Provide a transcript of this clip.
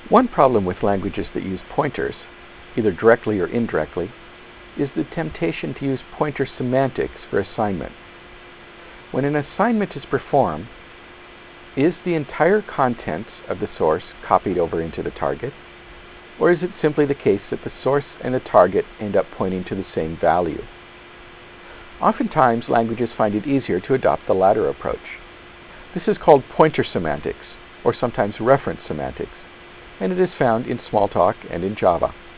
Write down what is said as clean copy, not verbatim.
One problem with languages that use pointers, either directly or indirectly, is the temptation to use pointer semantics for assignment. When an assignment is performed, is the entire contents of the source copied over into the target? Or is it simply the case that the source and the target end up pointing to the same value? Oftentimes, languages find it easier to adopt the latter approach. This is called pointer semantics, or sometimes reference semantics, and it is found in Smalltalk and in Java.